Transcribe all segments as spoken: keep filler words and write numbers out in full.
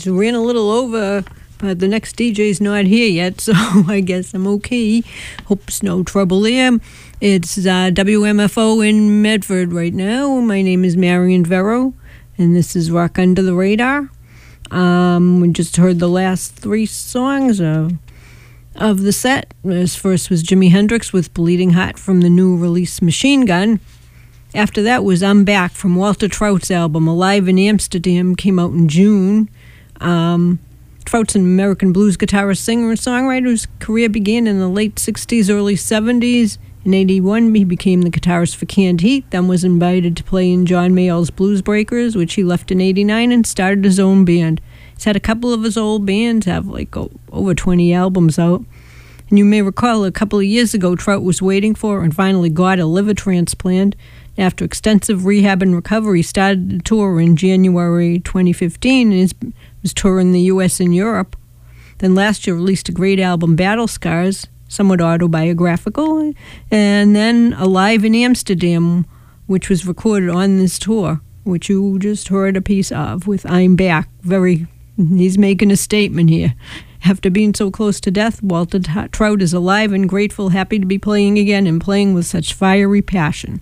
just ran a little over, but the next D J's not here yet, so I guess I'm okay. Hope it's no trouble there. It's uh, W M F O in Medford right now. My name is Marion Vero, and this is Rock Under the Radar. Um, we just heard the last three songs of, of the set. This first was Jimi Hendrix with Bleeding Heart from the new release Machine Gun. After that was I'm Back from Walter Trout's album Alive in Amsterdam, came out in June. Um, Trout's an American blues guitarist, singer, and songwriter whose career began in the late sixties, early seventies. In eighty-one, he became the guitarist for Canned Heat, then was invited to play in John Mayall's Blues Breakers, which he left in eighty-nine, and started his own band. He's had a couple of his old bands have like oh, over twenty albums out. And you may recall a couple of years ago, Trout was waiting for and finally got a liver transplant. After extensive rehab and recovery, he started a tour in January twenty fifteen and was touring the U S and Europe. Then last year released a great album, Battle Scars, somewhat autobiographical, and then Alive in Amsterdam, which was recorded on this tour, which you just heard a piece of with I'm Back. Very, he's making a statement here. After being so close to death, Walter Trout is alive and grateful, happy to be playing again and playing with such fiery passion.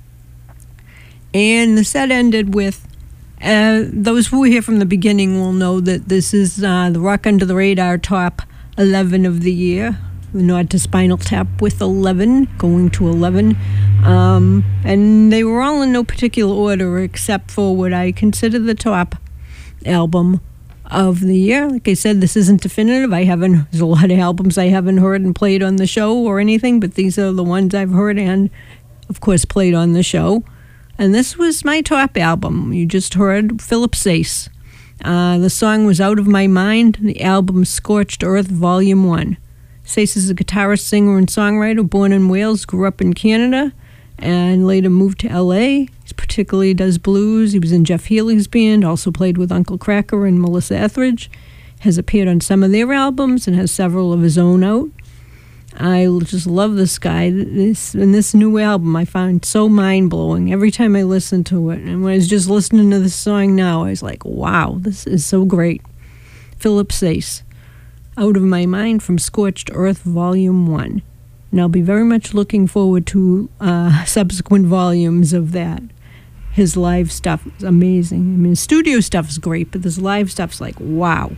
And the set ended with, uh, those who were here from the beginning will know that this is uh, the Rock Under the Radar top eleven of the year. The nod to Spinal Tap with eleven, going to eleven. Um, and they were all in no particular order except for what I consider the top album of the year. Like I said, this isn't definitive. I haven't, there's a lot of albums I haven't heard and played on the show or anything, but these are the ones I've heard and, of course, played on the show. And this was my top album. You just heard Philip Sayce. Uh, the song was Out of My Mind, the album Scorched Earth Volume one. Sayce is a guitarist, singer, and songwriter, born in Wales, grew up in Canada, and later moved to L A. He particularly does blues. He was in Jeff Healey's band, also played with Uncle Kracker and Melissa Etheridge, has appeared on some of their albums, and has several of his own out. I just love this guy. This and this new album I found so mind-blowing every time I listen to it. And when I was just listening to this song now, I was like, wow, this is so great. Philip Sayce. Out of My Mind from Scorched Earth Volume one. And I'll be very much looking forward to uh, subsequent volumes of that. His live stuff is amazing. I mean, his studio stuff is great, but this live stuff's like, wow.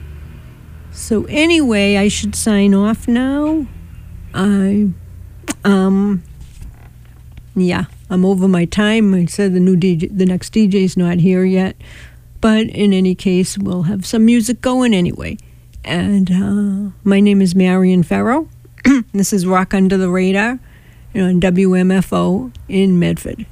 So anyway, I should sign off now. I, um, yeah, I'm over my time. I said the new D J, the next D J's not here yet. But in any case, we'll have some music going anyway. And uh, my name is Marion Farrow. This is Rock Under the Radar on W M F O in Medford.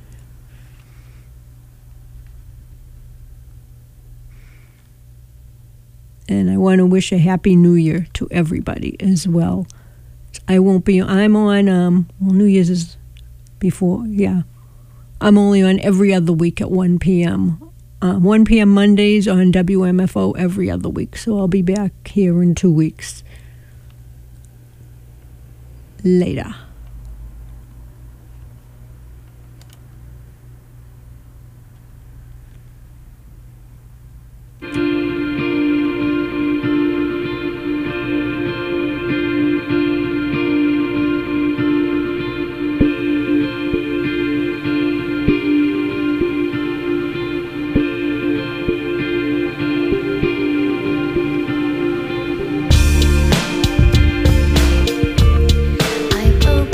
And I want to wish a Happy New Year to everybody as well. I won't be, I'm on, um, well, New Year's is before, yeah. I'm only on every other week at one p.m. Uh, one p.m. Mondays on W M F O every other week. So I'll be back here in two weeks. Later. I've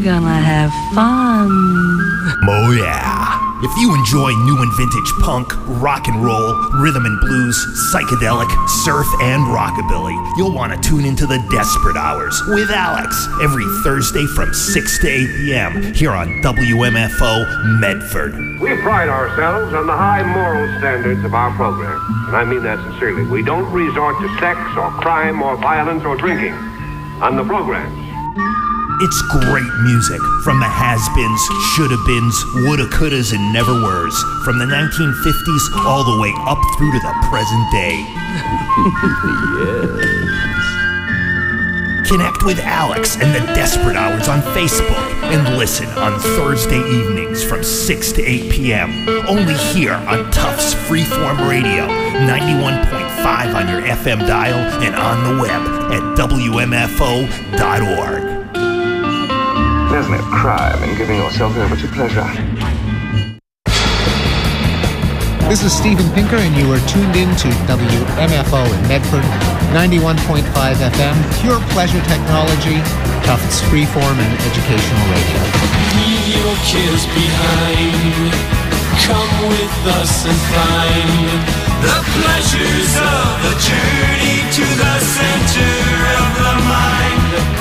gonna have fun. Oh yeah. If you enjoy new and vintage punk, rock and roll, rhythm and blues, psychedelic, surf, and rockabilly, you'll want to tune into the Desperate Hours with Alex every Thursday from six to eight p.m. here on W M F O Medford. We pride ourselves on the high moral standards of our program, and I mean that sincerely. We don't resort to sex or crime or violence or drinking on the program. It's great music from the has-beens, shoulda-beens, woulda-couldas, and never-weres, from the nineteen fifties all the way up through to the present day. Yes. Connect with Alex and the Desperate Hours on Facebook and listen on Thursday evenings from six to eight p.m. only here on Tufts Freeform Radio, ninety-one point five on your F M dial and on the web at W M F O dot org. There's no crime in giving yourself over to pleasure. This is Steven Pinker, and you are tuned in to W M F O in Medford, ninety-one point five F M, pure pleasure technology, Tufts Freeform and educational radio. Leave your cares behind. Come with us and find the pleasures of a journey to the center of the mind.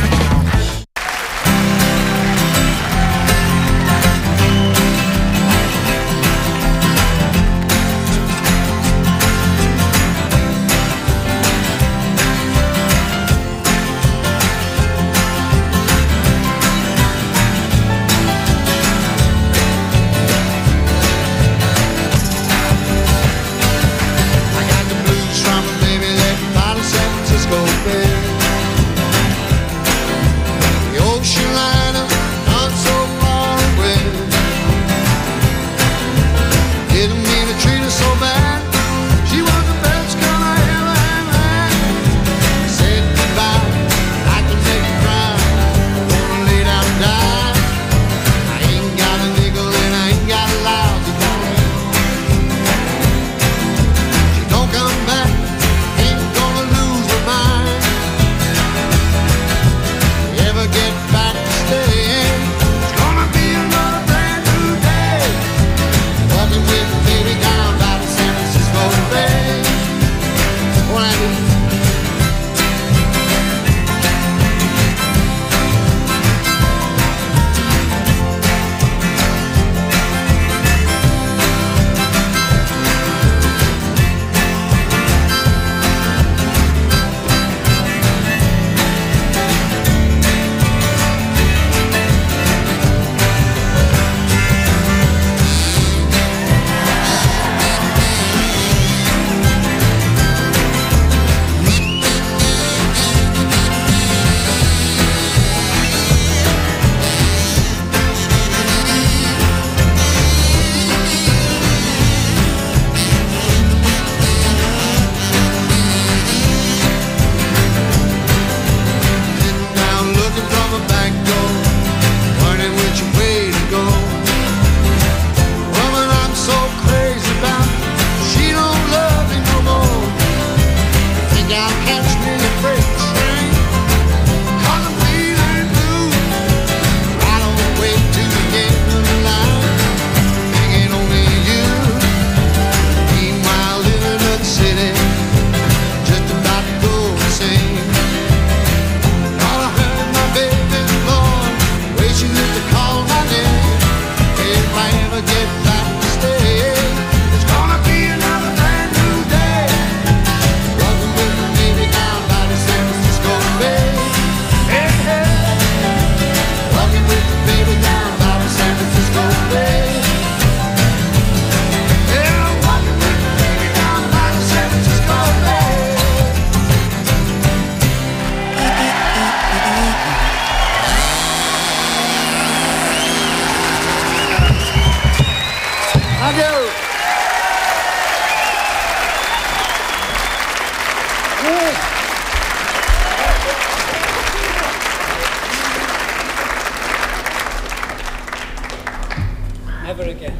Never again.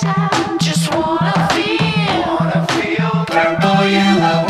down. Just wanna feel, wanna feel purple yellow.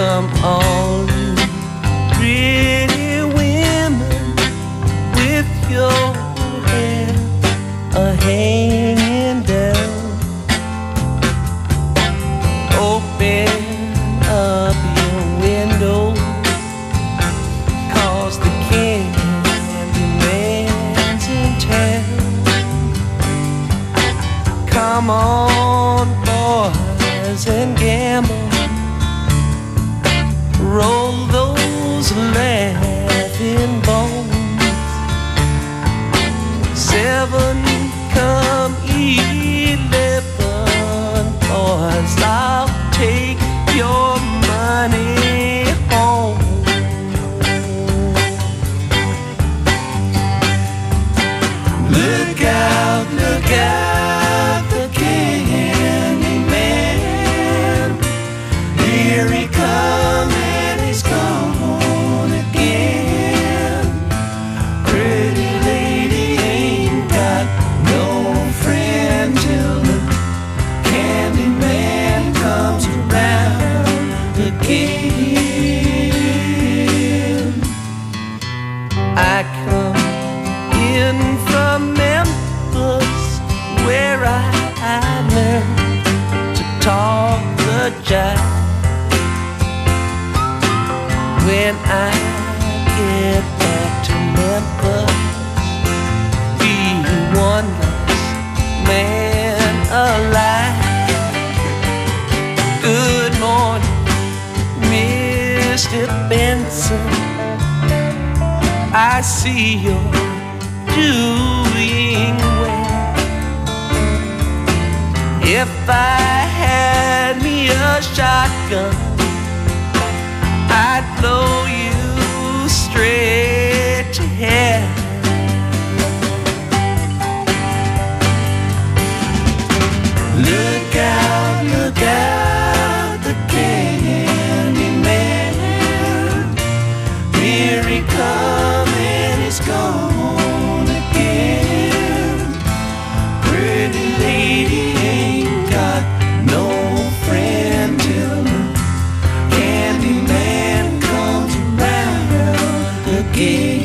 Come on, pretty women, with your hair a hanging down. Open up your window, 'cause the Candyman's in town. Come on, boys, and gamble. Roll those laughing bones. Seven, come eleven, boys, I'll take your money home. Look out, look out, the Candyman. Here he comes. Gone again. Pretty lady ain't got no friend till the Candyman comes around again. I come in from Memphis, where I, I learned to talk the jive. When I get back to Memphis, be one last man alive. Good morning, Mister Benson. I see you're doing well. If I had me a shotgun, I'd blow you straight to hell. Look out, look out, the Candyman. Here he comes and he's gone again. Pretty lady ain't got no friend till the Candyman comes around again.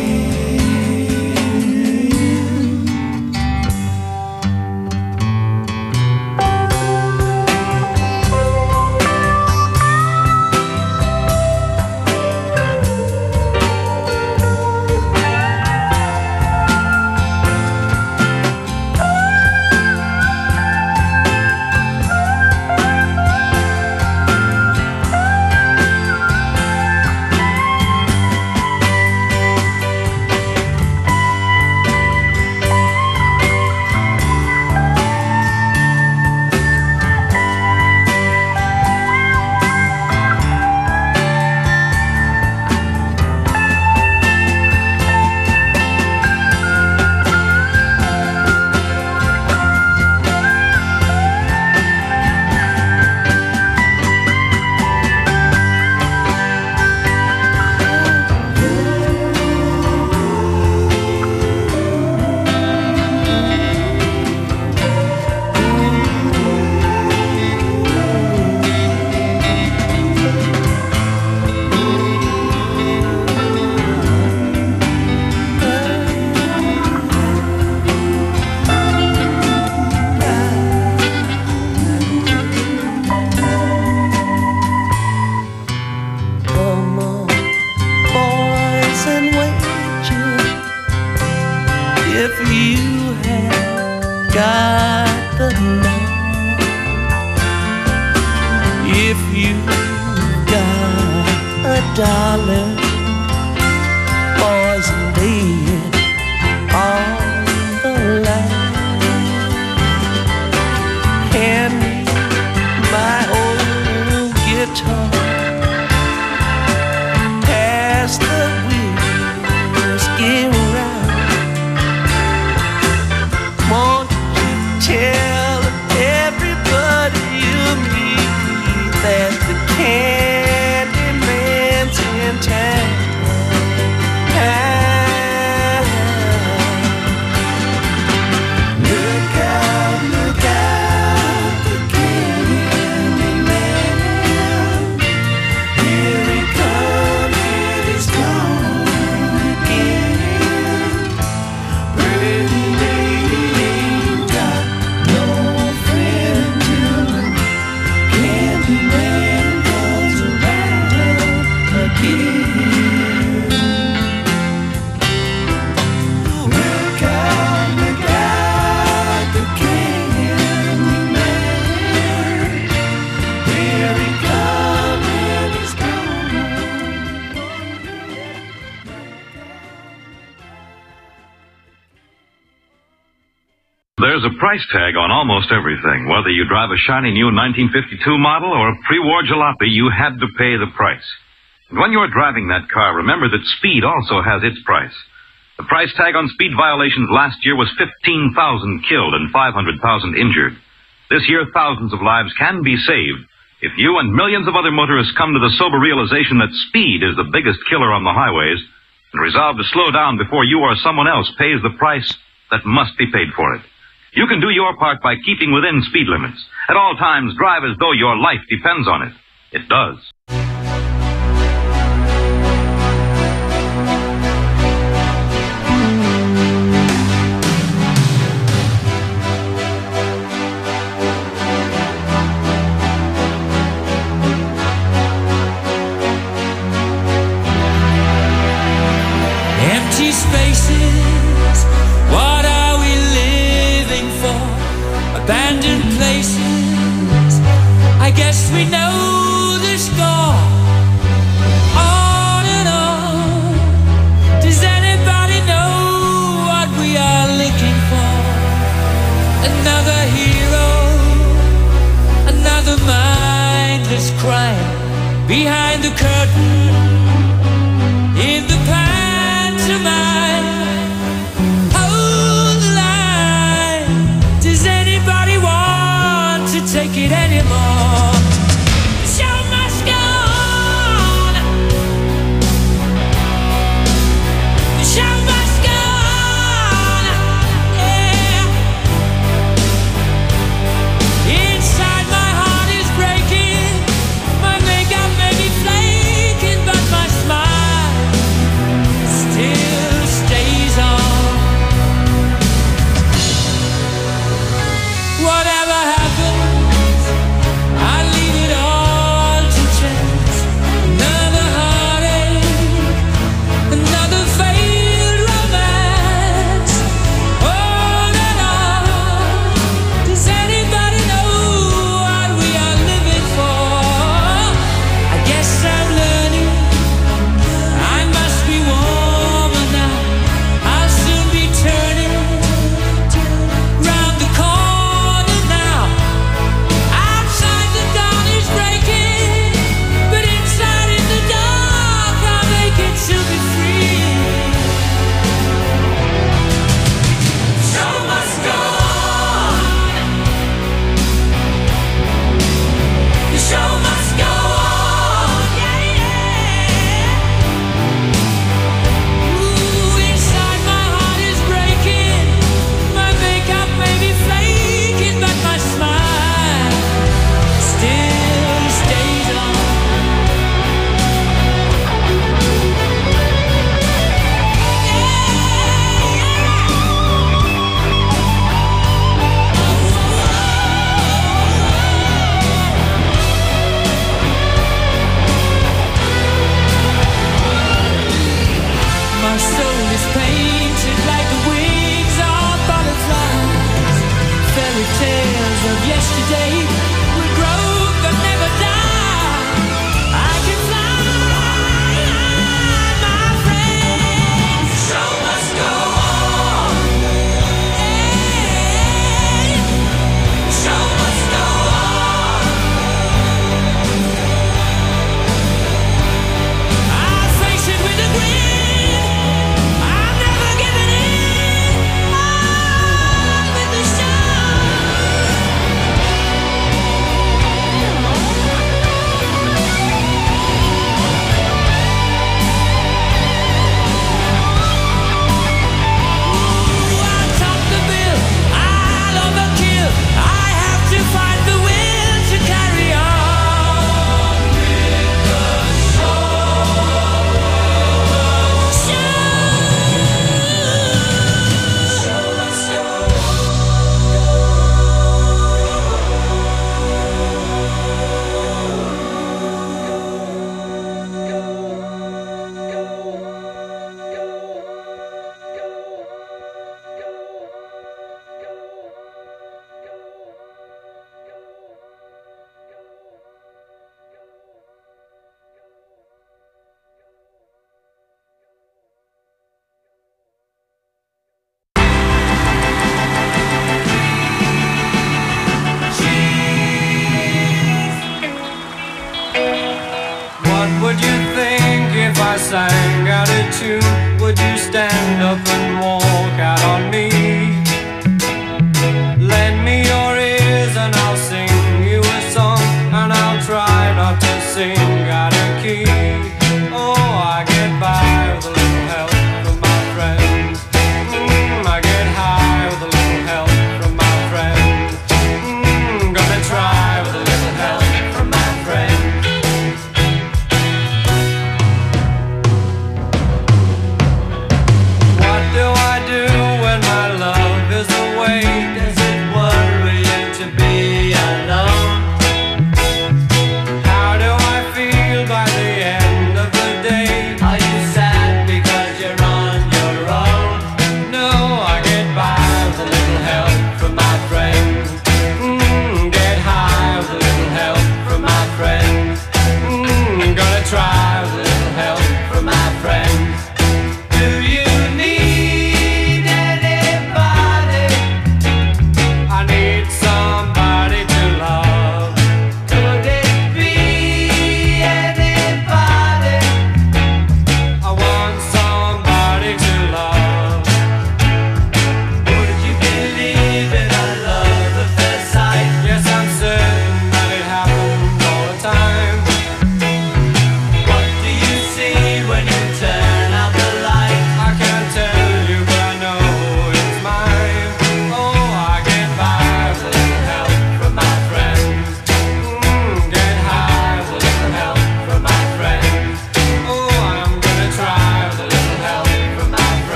Dollar, boys, lay it on the line. Hand me my old guitar, pass the whiskey round. Won't you tell everybody you meet that the Candyman's in town? There's a price tag on almost everything. Whether you drive a shiny new nineteen fifty-two model or a pre-war jalopy, you had to pay the price. And when you're driving that car, remember that speed also has its price. The price tag on speed violations last year was fifteen thousand killed and five hundred thousand injured. This year, thousands of lives can be saved if you and millions of other motorists come to the sober realization that speed is the biggest killer on the highways and resolve to slow down before you or someone else pays the price that must be paid for it. You can do your part by keeping within speed limits. At all times, drive as though your life depends on it. It does. Empty spaces, what are we living for? Abandoned places, I guess we know the score. On and on, does anybody know what we are looking for? Another hero, another mindless crime behind the curtain, in the past. Hold the line. Does anybody want to take it anymore? The show must go on. The show must go on. Yeah. Inside my heart is breaking. My makeup may be flaking, but my smile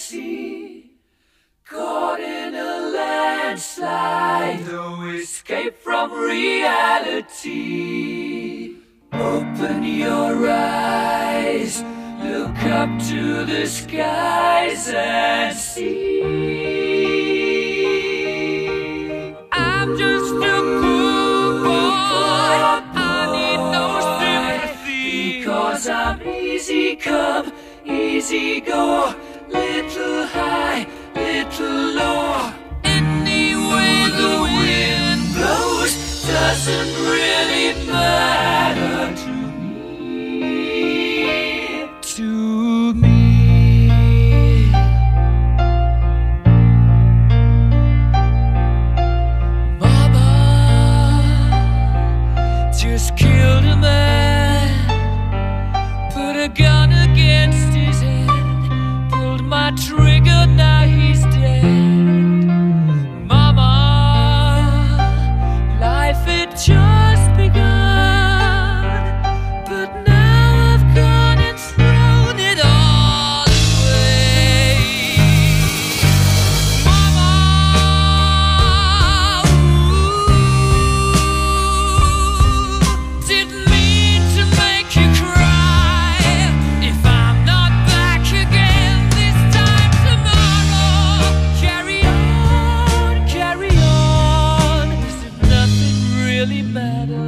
fantasy, caught in a landslide, no escape from reality. Open your eyes, look up to the skies and see. I'm just a poor boy, I need no sympathy, because I'm easy come, easy go, little high, little low. Any way the wind blows doesn't really matter to me, to me. Mama just killed a man, put a gun against his head, pulled my trigger, now he's dead. Mama, life had just begun, but now I've gone and thrown it all away. Mama, ooh, didn't mean to make you cry. If I'm not back again this time tomorrow, carry on, carry on, as if nothing really matters.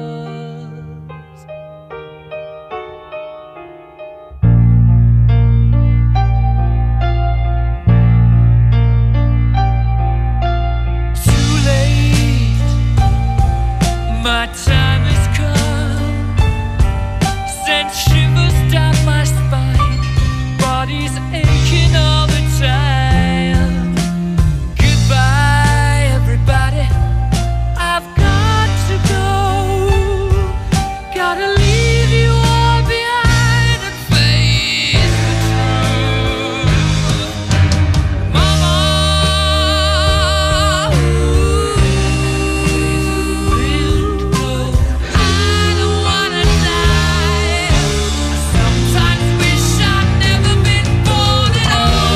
Too late, my time has come, sent shivers down my spine, body's aching all the time. Goodbye, everybody, I've got to go, gotta leave you all behind and face the truth. Mama, ooh, wind blow, I don't wanna die. I sometimes wish I'd never been born at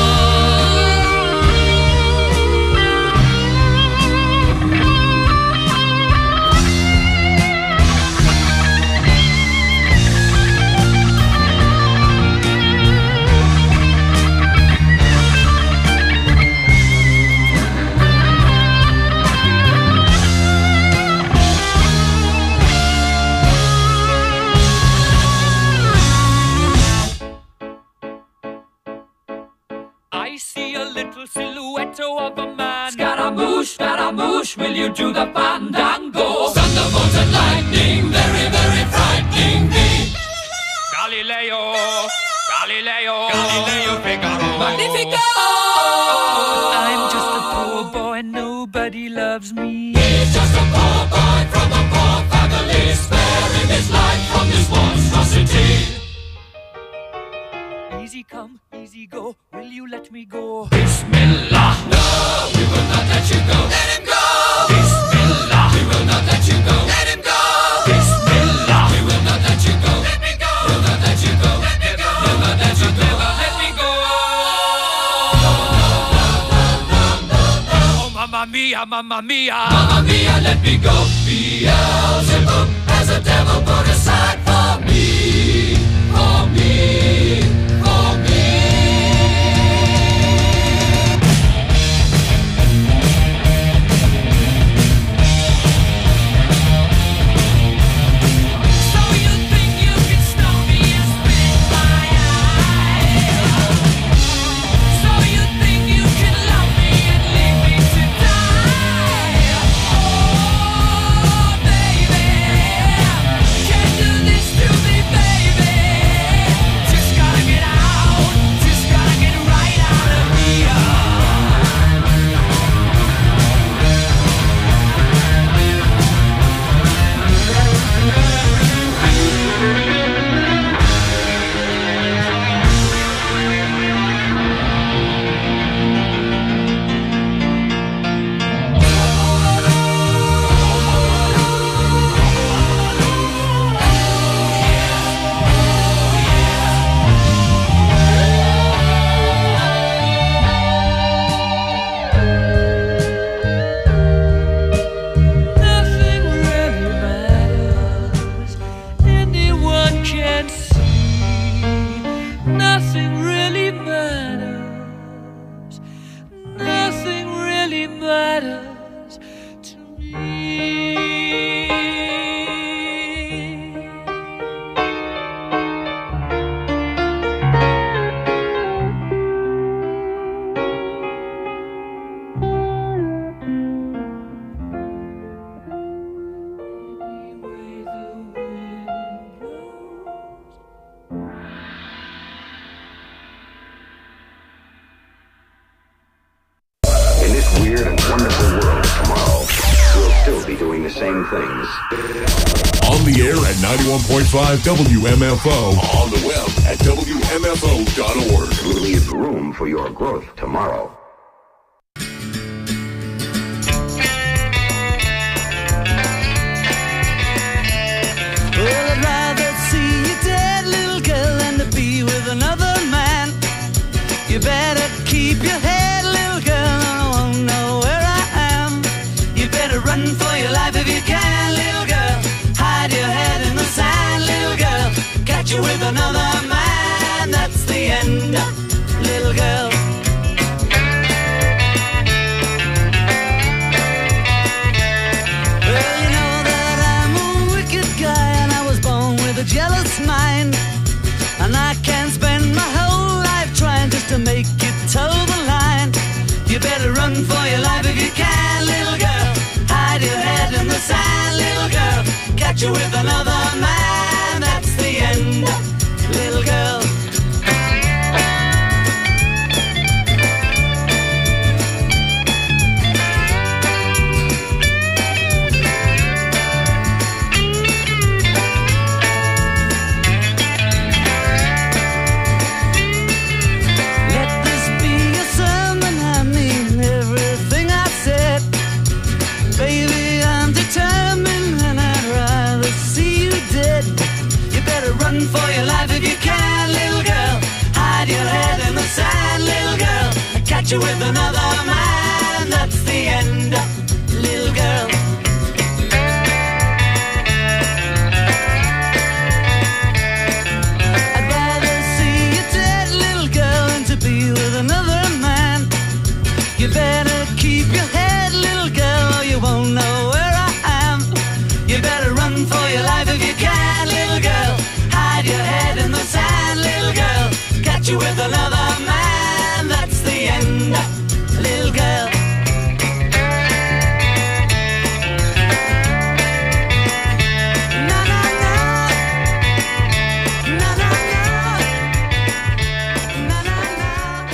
I see a little silhouette of a man. Scaramouche, Scaramouche, will you do the fandango? Thunderbolts and lightning, very, very frightening me. Galileo, Galileo, Galileo Figaro. Magnifico! I'm just a poor boy, nobody loves me. He's just a poor boy from a poor family, sparing his life from this monstrosity. Easy come, easy go, will you let me go? Bismillah, no, we will not let you go. Let him go! Bismillah, we will not let you go. Let him go! Bismillah, we will not let you go. Let me go! We'll not let you go. Let me go! We'll not let you go. Let me go! Oh, mamma mia, mamma mia, mamma mia, let me go. Beelzebub has a devil put aside for me, for me, for me. So you think you can stop me and spit in my eye? So you think you can love me and leave me to die? Oh, baby, can't do this same things. On the air at ninety-one point five W M F O. On the web at W M F O dot org. We'll leave room for your growth tomorrow. Well, I'd rather see you dead, little girl, than to be with another man. You better keep your head, little girl, I won't know where I am. You better run for your life if you can, little girl. Hide your head in the sand, little girl. Catch you with another man, that's the end, little girl. Well, you know that I'm a wicked guy, and I was born with a jealous mind. And I can't spend my whole life trying just to make you toe the line. You better run for your life if you can, little girl. Hide your head in the sand, little girl. Catch you with another man, that's the end, little girl. Let this be a sermon, I mean everything I said. Baby, I'm determined and I'd rather see you dead. You better run for your life if you can, little girl. Hide your head in the sand, little girl. Catch you with another man, that's the end, little girl. I'd rather see you dead, little girl, than to be with another man. You better keep your head, little girl, or you won't know where I am. You better run for your life if you can, little girl. Hide your head in the sand, little girl. Catch you with another man, that's the end, little girl. Na na na, na na na, na na na.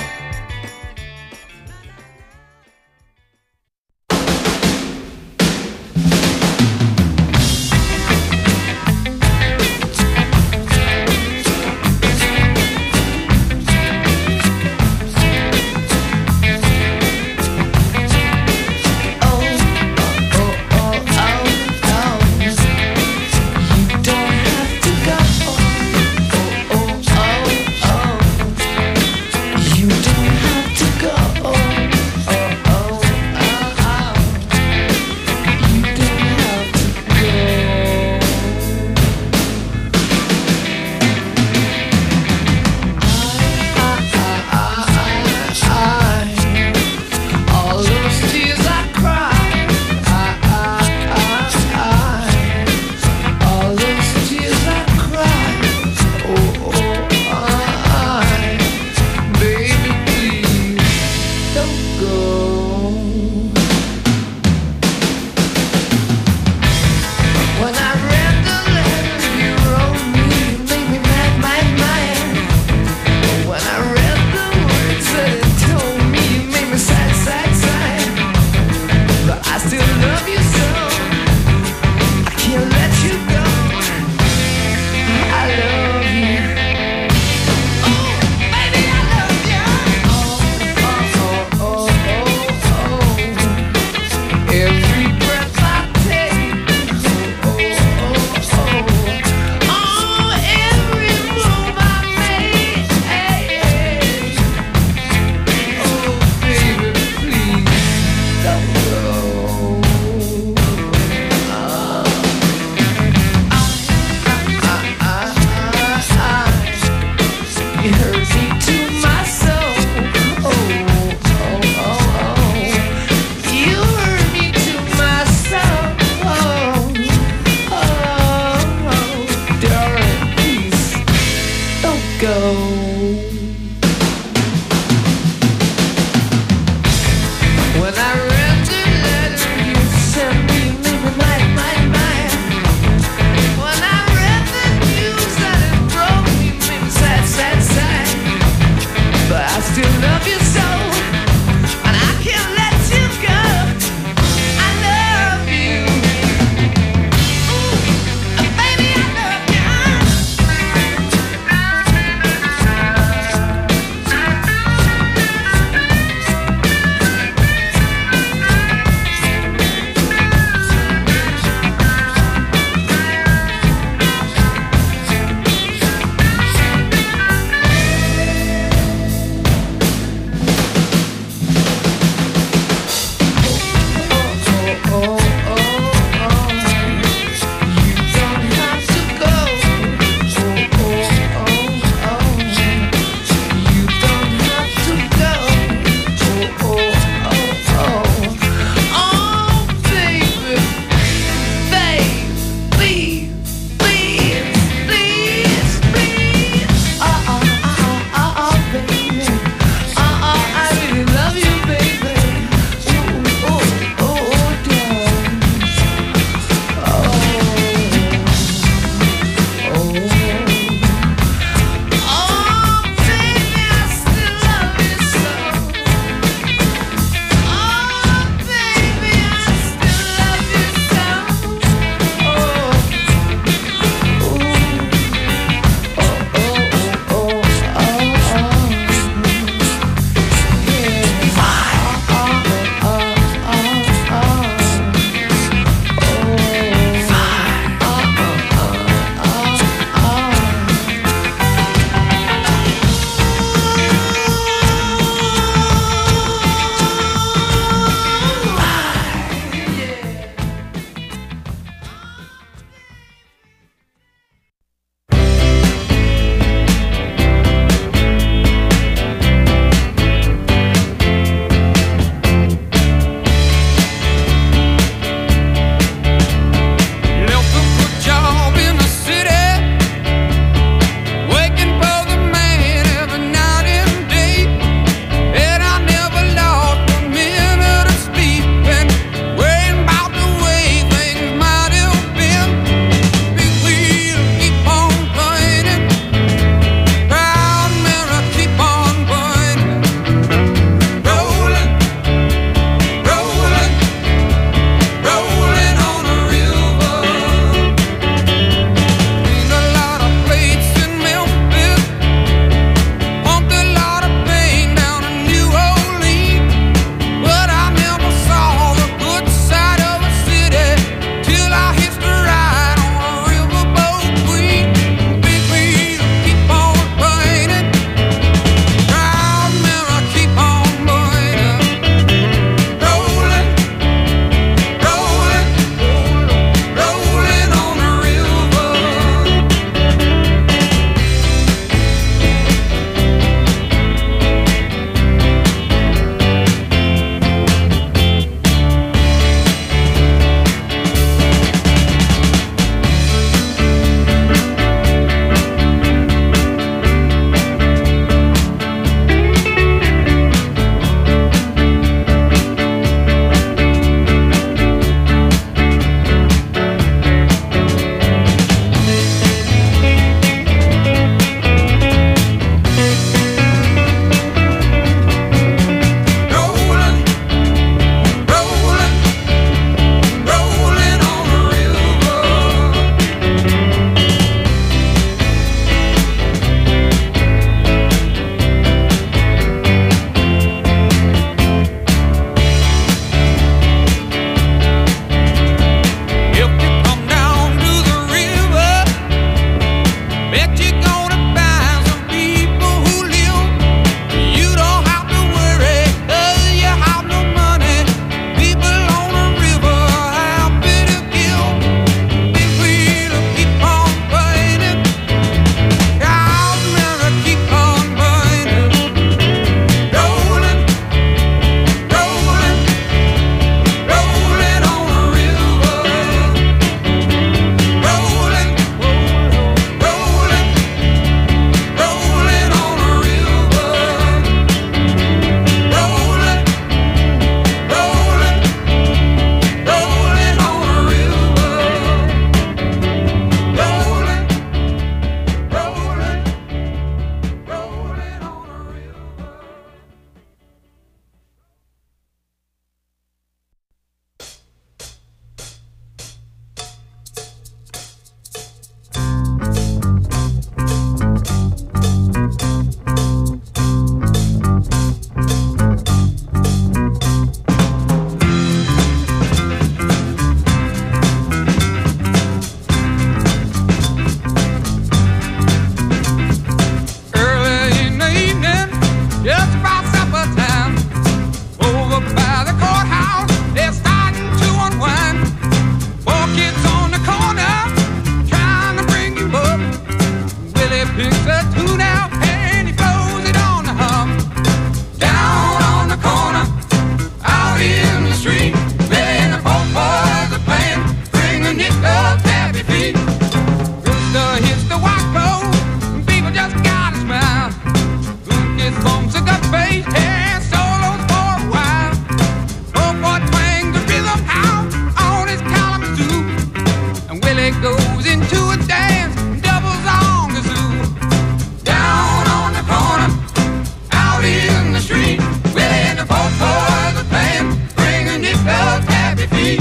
Willie picks a tune out and he blows it on the hum. Down on the corner, out in the street, Willie and the folk boys are playing, bring a nickel tappy feet. Rooster hits the white road, and people just gotta smile. Lucas bumps a gut bass and solos for a while. Folk boy twang the rhythm out on his Kalamazoo, and Willie goes into a dance, doubles on the zoo. Down on the corner, out in the street, Willie and the folk boys are playing, bring a nickel tappy feet.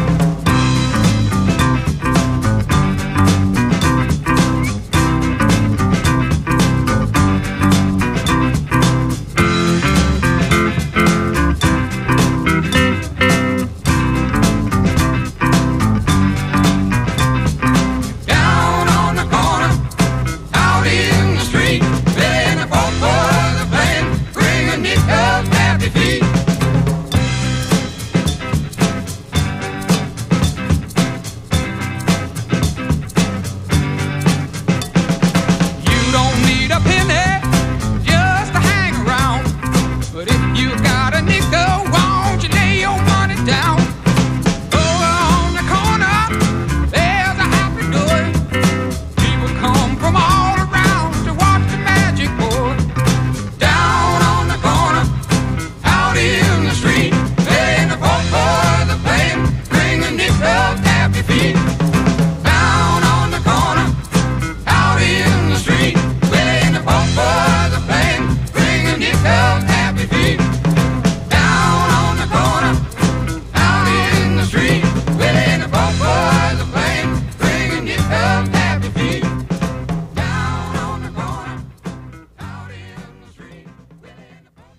Down on the corner, out in the street, Willie and the folk boys are playing, bring a nickel tappy feet. You don't need a penny just to hang around, but if you got a nickel, won't you lay your money down? Over on the corner, there's a happy door. People come from all around to watch the magic pour. Down on the corner, out in the street, Willie and the folk boys are playing, bring a nickel tappy feet. Down on the corner, out in the street, Willie and the folk boys are playing, bring a nickel tappy feet. Down on the corner, out in the street, Willie and the folk boys are playing, bring a nickel tappy feet. Down on the corner, out in the street, Willie and the folk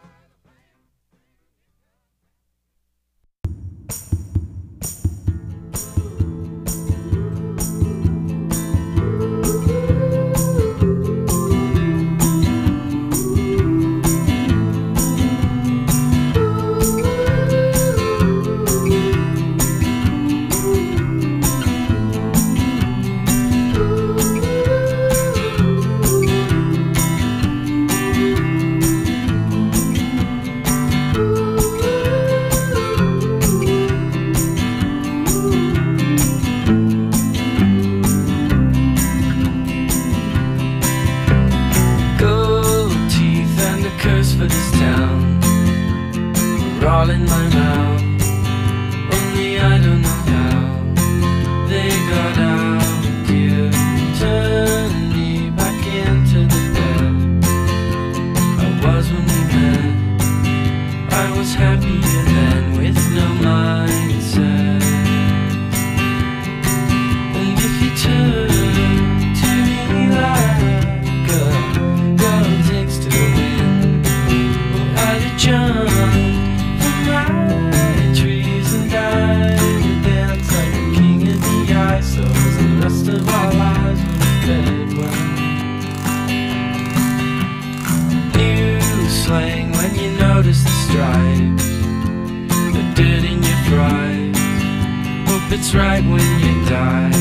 gold teeth and a curse for this town are all in my mouth. Only I don't know how they got out. You turned me back into the bed I was when we met. I was happier then with no mindset. And if you turn to me like a girl takes to the wind, well, I'd have jumped from my trees and died and dance like a king in the ice. So as the rest of our lives were fed well. New slang when you notice the stripes, the dirt in your fries. Hope it's right when you die.